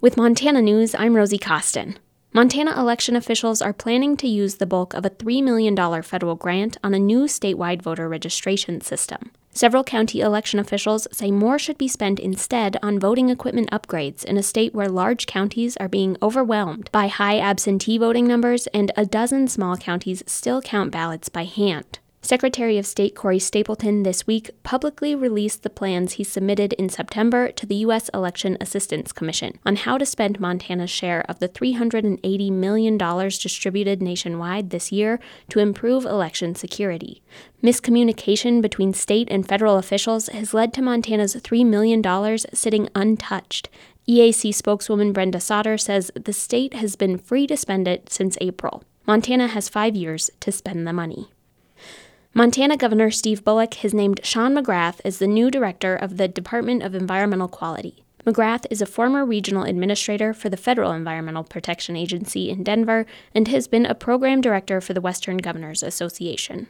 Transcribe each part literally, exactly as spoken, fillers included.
With Montana News, I'm Rosie Costin. Montana election officials are planning to use the bulk of a three million dollars federal grant on a new statewide voter registration system. Several county election officials say more should be spent instead on voting equipment upgrades in a state where large counties are being overwhelmed by high absentee voting numbers and a dozen small counties still count ballots by hand. Secretary of State Corey Stapleton this week publicly released the plans he submitted in September to the U S Election Assistance Commission on how to spend Montana's share of the three hundred eighty million dollars distributed nationwide this year to improve election security. Miscommunication between state and federal officials has led to Montana's three million dollars sitting untouched. E A C spokeswoman Brenda Sauter says the state has been free to spend it since April. Montana has five years to spend the money. Montana Governor Steve Bullock has named Sean McGrath as the new director of the Department of Environmental Quality. McGrath is a former regional administrator for the Federal Environmental Protection Agency in Denver and has been a program director for the Western Governors Association.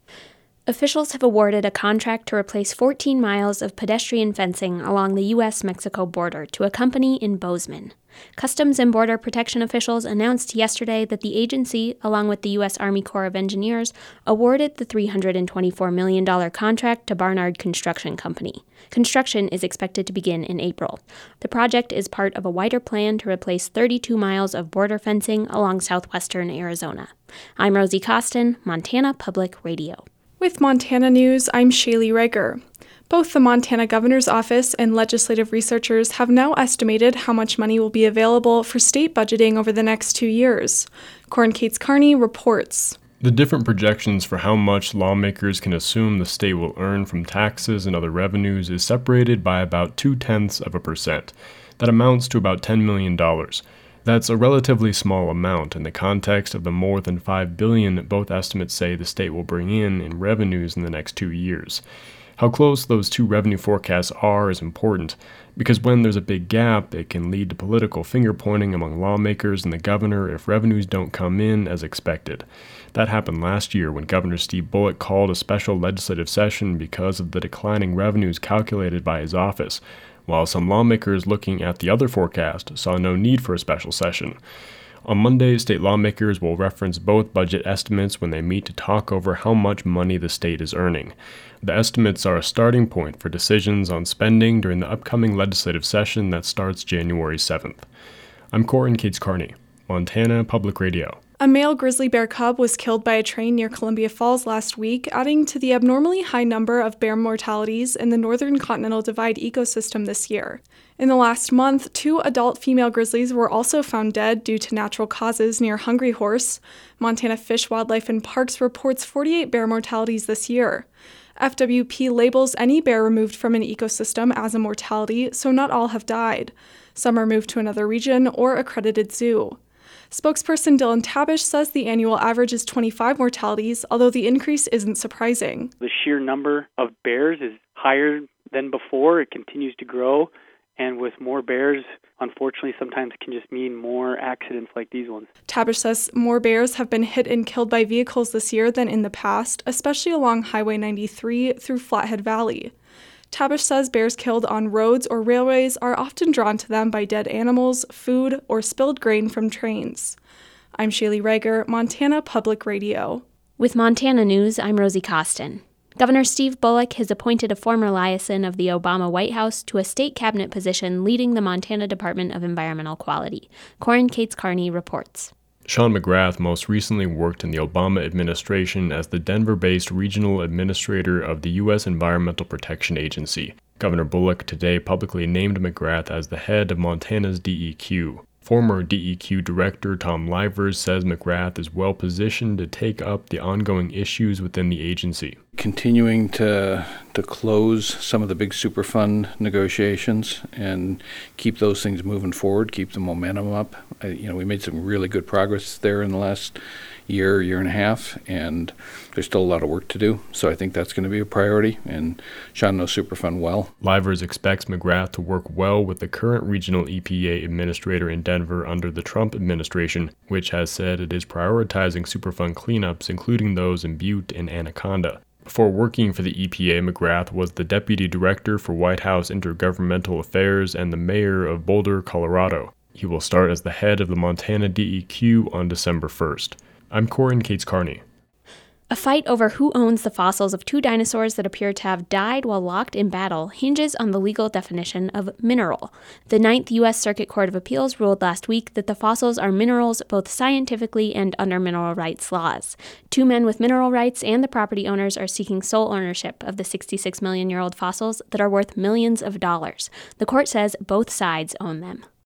Officials have awarded a contract to replace fourteen miles of pedestrian fencing along the U S Mexico border to a company in Bozeman. Customs and Border Protection officials announced yesterday that the agency, along with the U S Army Corps of Engineers, awarded the three hundred twenty-four million dollars contract to Barnard Construction Company. Construction is expected to begin in April. The project is part of a wider plan to replace thirty-two miles of border fencing along southwestern Arizona. I'm Rosie Costin, Montana Public Radio. With Montana News, I'm Shaylee Reger. Both the Montana Governor's Office and legislative researchers have now estimated how much money will be available for state budgeting over the next two years. Corin Cates Carney reports. The different projections for how much lawmakers can assume the state will earn from taxes and other revenues is separated by about two-tenths of a percent. That amounts to about ten million dollars. That's a relatively small amount in the context of the more than five billion dollars both estimates say the state will bring in in revenues in the next two years. How close those two revenue forecasts are is important, because when there's a big gap, it can lead to political finger-pointing among lawmakers and the governor if revenues don't come in as expected. That happened last year when Governor Steve Bullock called a special legislative session because of the declining revenues calculated by his office, while some lawmakers looking at the other forecast saw no need for a special session. On Monday, state lawmakers will reference both budget estimates when they meet to talk over how much money the state is earning. The estimates are a starting point for decisions on spending during the upcoming legislative session that starts January seventh. I'm Corin Cates Carney, Montana Public Radio. A male grizzly bear cub was killed by a train near Columbia Falls last week, adding to the abnormally high number of bear mortalities in the Northern Continental Divide ecosystem this year. In the last month, two adult female grizzlies were also found dead due to natural causes near Hungry Horse. Montana Fish, Wildlife, and Parks reports forty-eight bear mortalities this year. F W P labels any bear removed from an ecosystem as a mortality, so not all have died. Some are moved to another region or accredited zoo. Spokesperson Dylan Tabish says the annual average is twenty-five mortalities, although the increase isn't surprising. The sheer number of bears is higher than before. It continues to grow, and with more bears, unfortunately, sometimes can just mean more accidents like these ones. Tabish says more bears have been hit and killed by vehicles this year than in the past, especially along Highway ninety-three through Flathead Valley. Tabish says bears killed on roads or railways are often drawn to them by dead animals, food, or spilled grain from trains. I'm Shaylee Reger, Montana Public Radio. With Montana News, I'm Rosie Costin. Governor Steve Bullock has appointed a former liaison of the Obama White House to a state cabinet position leading the Montana Department of Environmental Quality. Corin Cates Carney reports. Sean McGrath most recently worked in the Obama administration as the Denver-based regional administrator of the U S Environmental Protection Agency. Governor Bullock today publicly named McGrath as the head of Montana's D E Q. Former D E Q Director Tom Livers says McGrath is well positioned to take up the ongoing issues within the agency. Continuing to to close some of the big Superfund negotiations and keep those things moving forward, keep the momentum up. I, you know, we made some really good progress there in the last year, year and a half, and there's still a lot of work to do. So I think that's going to be a priority, and Sean knows Superfund well. Livers expects McGrath to work well with the current regional E P A administrator in Denver under the Trump administration, which has said it is prioritizing Superfund cleanups, including those in Butte and Anaconda. Before working for the E P A, McGrath was the Deputy Director for White House Intergovernmental Affairs and the Mayor of Boulder, Colorado. He will start as the head of the Montana D E Q on December first. I'm Corin Cates-Carney. A fight over who owns the fossils of two dinosaurs that appear to have died while locked in battle hinges on the legal definition of mineral. The Ninth U S Circuit Court of Appeals ruled last week that the fossils are minerals both scientifically and under mineral rights laws. Two men with mineral rights and the property owners are seeking sole ownership of the sixty-six million year old fossils that are worth millions of dollars. The court says both sides own them.